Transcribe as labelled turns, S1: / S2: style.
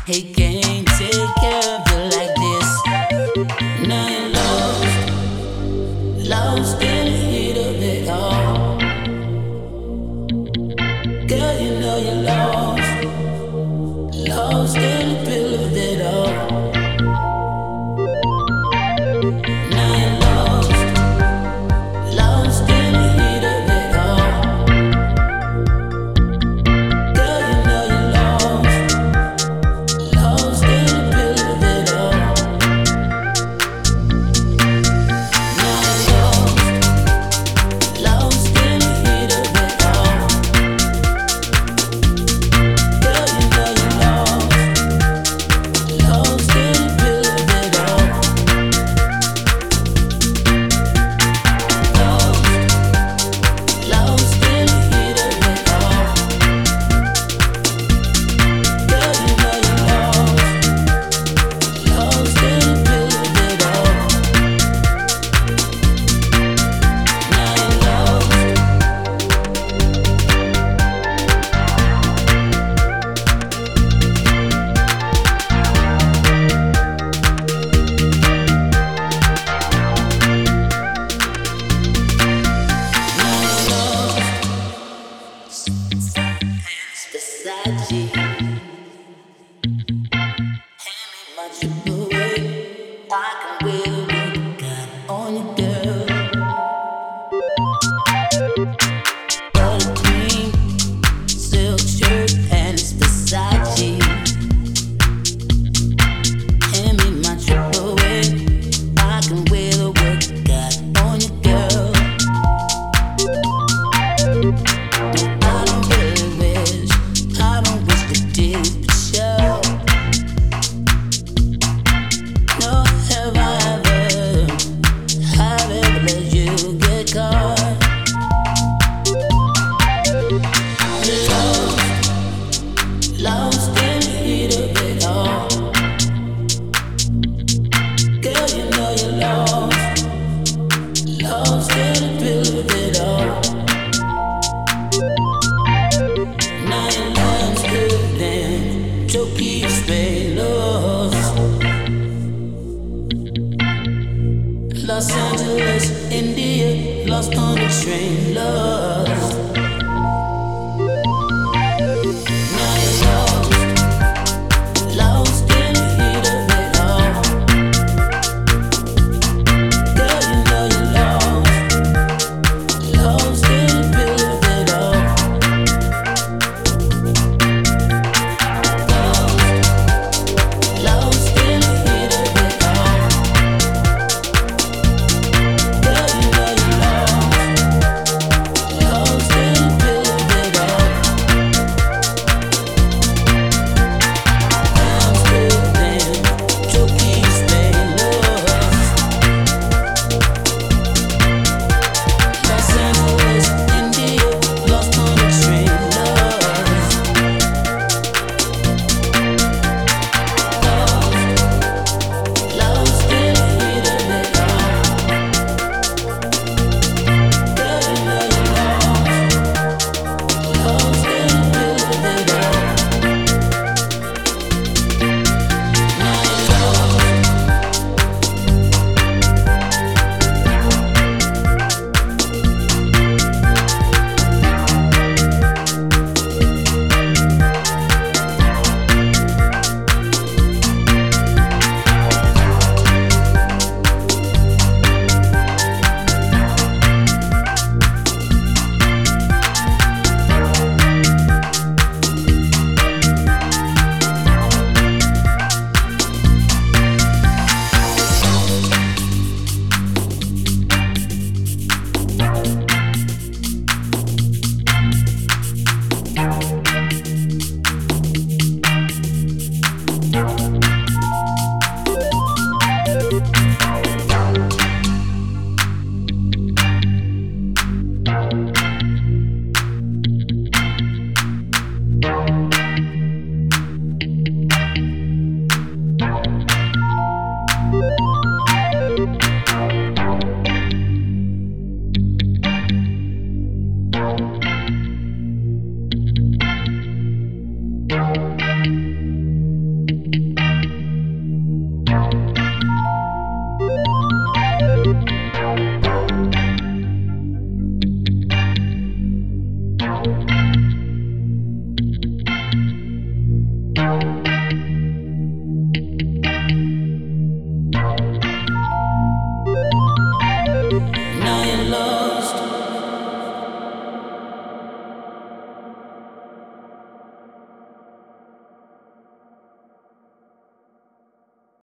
S1: He can't take care of you like this. Now you're lost in the heat of it all. Girl, you know you're lost in the thrill of it all. Now you're lost in the heat of it all. Girl, you know you're lost in the thrill of it all. Now you're lost in the heat of it all. Girl, you know you're lost in the thrill of it all. Lost in the heat of it all. Girl, you know you're lost in the thrill of it all. Now you're lost. Versace, hand me my triple weight. I can wear what you got on you, girl. Buttercream silk shirt and it's Versace. Hand me my triple weight. I can wear what you got on you, girl. I don't wish to did, but show. No, have I ever let you get caught? Lost in the heat of it all. Girl, you know you're lost in the thrill of it all. Now you're lost in Tokyo, Spain, lost. Los Angeles, India, lost on the train, lost.